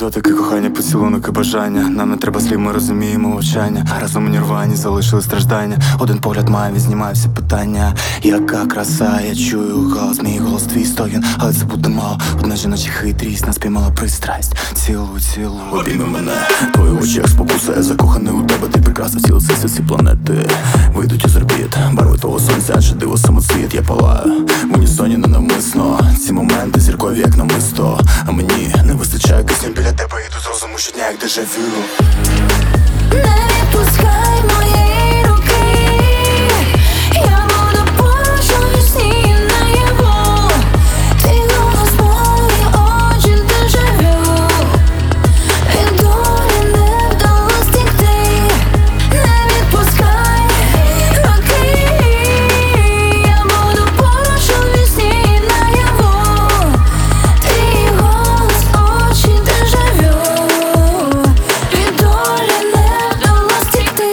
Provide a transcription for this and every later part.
Екзотики, кохання, поцілунок і бажання. Нам не треба слів, ми розуміємо мовчання. Разом у нірвані залишили страждання. Один погляд має, знімає всі питання. Яка краса, я чую голос, мій голос, твій стогін. Але це буде мало, одна жіноча хитрість нас піймала пристрасть. Цілуй, цілуй, обійми мене. Твої очі як спокуса, я закоханий у тебе. Ти прекрасна, ціла всі планети вийдуть із орбіт. Барви твого сонця, адже диво самоцвіт. Я палаю в унісоні ненавмисно. Ці моменти зіркові як намисто. А мені не вистачає кисню біля тебе. Іду з розуму щодня як дежавю. Не відпускай моєї руки, я буду поруч у вісні наяву. Твій голос, мої очі, дежавю. Від долі не вдалось втекти. Не відпускай руки, я буду поруч у вісні наяву. Твій голос, очі, дежавю. Від долі не вдалось втекти.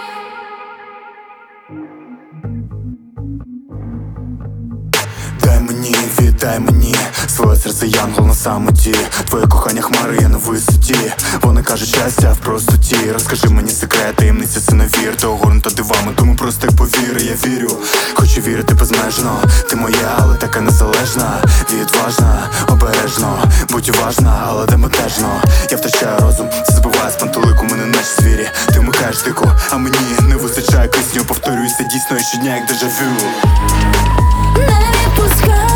Дай мені, віддай мені своє серце, янгол на самоті. Твоє кохання хмари, я на висоті. Вони кажуть, щастя в простоті. Розкажи мені секрет, таємниці синовір. Ти огорнута дивами, тому просто як повіри. Я вірю, хочу вірити безмежно. Ти моя, але така незалежна. Відважна, обережно, будь уважна, але демотежно. Я втрачаю розум, це збиває з пантелику. Мене наче звірі, ти вмикаєш дику. А мені не вистачає кисню. Повторююся дійсно і щодня як дежавю. Не відпускай